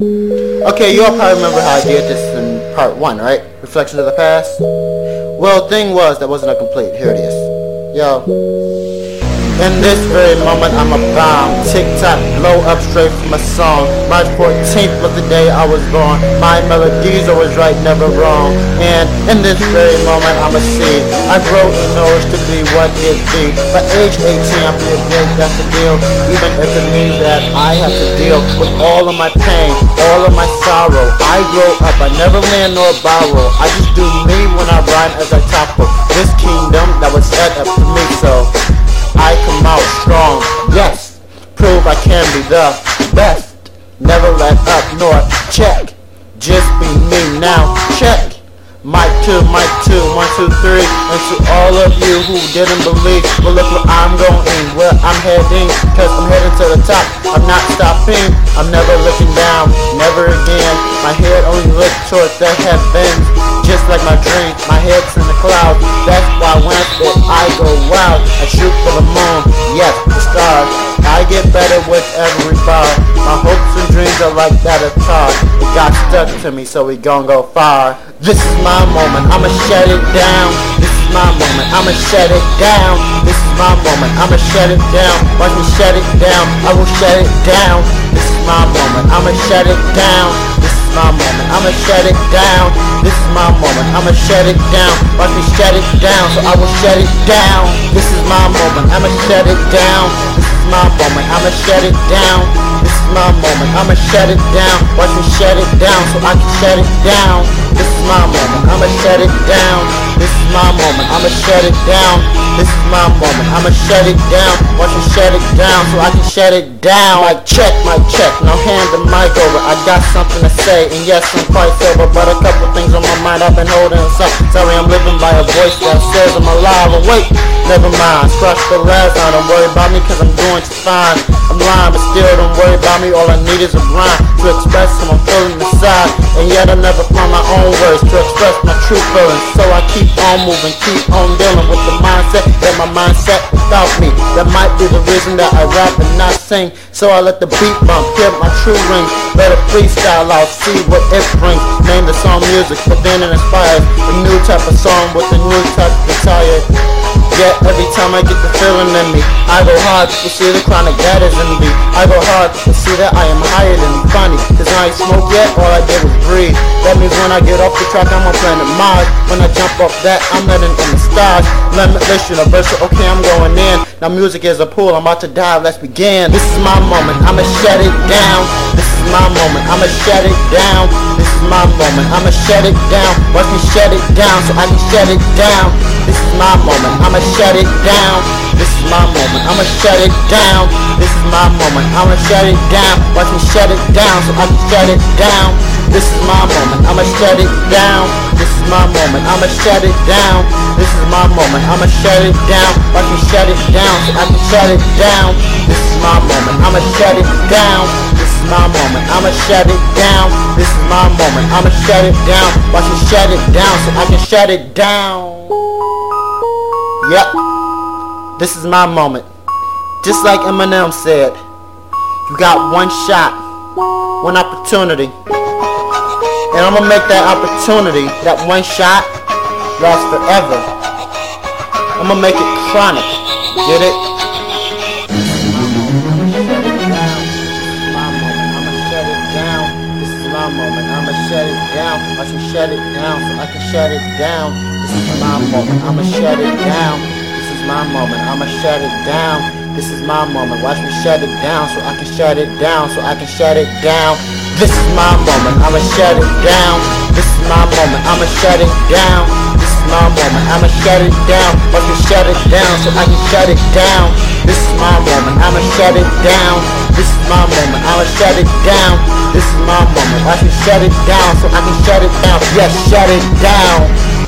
Okay, you all probably remember how I did this in part 1, right? Reflections of the past. Well, thing was, that wasn't a complete. Here it is. Yo. In this very moment, I'm a bomb. Tick-tock, blow up straight from a song. March 14th was the day I was born. My melodies always right, never wrong. And in this very moment, I'm a seed. I grow in knowledge to be what it be. By age 18, I feel great, that's the deal. Even if it means that I have to deal with all of my pain, all of my sorrow. I grow up, I never land nor borrow. I just do me when I rhyme as I topple this kingdom that was set up to me, so I come out strong, yes, prove I can be the best. Never let up nor check, just be me now, check. Mic 2, 1, 2, 3. And to all of you who didn't believe, well look where I'm going, where I'm heading, cause I'm heading to the top, I'm not stopping, I'm never looking down, never again. My head only looks towards the heavens, just like my dream, my head's in the clouds. That's why when I spit, I go wild. I shoot for the moon, yes, the stars. I get better with every bar. My hopes and dreams are like that of tar. It got stuck to me, so we gon' go far. This is my moment, I'ma shut it down. This is my moment, I'ma shut it down. This is my moment, I'ma shut it down. Watch me shut it down, I will shut it down. This is my moment, I'ma shut it down. This is my moment, I'ma shut it down. This is my moment, I'ma shut it down. Watch me shut it down, so I will shut it down. This is my moment, I'ma shut it down. This is my moment, I'ma shut it down. This is my moment, I'ma shut it down. Watch me shut it down, so I can shut it down. This is my moment, I'ma shut it down. This is my moment, I'ma shut it down. This is my moment, I'ma shut it down. Watch me shut it down, so I can shut it down. Like check, now hand the mic over. I got something to say, and yes, I'm quite sober, but a couple things on my mind I've been holding inside. Sorry, I'm living by a voice that says I'm alive. Oh wait, never mind, scratch the last line. Don't worry about me, cause I'm doing just fine. I'm lying, but still don't worry about me. All I need is a rhyme to express how I'm feeling inside. And yet I never find my own words to express my true feelings. So I keep on moving, keep on dealing with the mindset that my mindset without me. That might be the reason that I rap and not sing. So I let the beat bump, hear my true ring. Let it freestyle out, see what it brings. Name the song music, but then it inspires a new type of song with a new type of attire. Yet every time I get the feeling in me, I go hard to see the chronic that is in me. I go hard to see that I am higher than funny. Cause I ain't smoke yet, all I did was breathe. That means when I get off the track, I'm on planet Mars. When I jump off that, I'm letting in the stars. Limitless, universal, okay, I'm going in. Now music is a pool, I'm about to dive, let's begin. This is my moment, I'ma shut it down. This is my moment, I'ma shut it down. This is my moment, I'ma shut it down. Watch me shut it down, so I can shut it down. This is my moment, I'ma shut it down. This is my moment, I'ma shut it down. This is my moment, I'ma shut it down. Watch me shut it down, so I can shut it down. This is my moment, I'ma shut it down. This is my moment, I'ma shut it down. This is my moment, I'ma shut it down. Watch me shut it down, so I can shut it down. This is my moment, I'ma shut it down. This is my moment, I'ma shut it down. This is my moment, I'ma shut it down. Watch me shut it down, so I can shut it down. Yep, this is my moment. Just like Eminem said, you got one shot, one opportunity. And I'm gonna make that opportunity, that one shot, last forever. I'm gonna make it chronic. Get it? This is my moment, I'ma shut it down. I should shut it down so I can shut it down. This is my moment, I'ma shut it down. This is my moment, I'ma shut it down. This is my moment, watch me shut it down so I can shut it down, so I can shut it down. This is my moment, I'ma shut it down. This is my moment, I'ma shut it down. This is my moment, I'ma shut it down. Watch me shut it down so I can shut it down. This is my moment, I'ma shut it down. This is my moment, I'ma shut it down. This is my moment, watch me shut it down so I can shut it down. Yes, shut it down.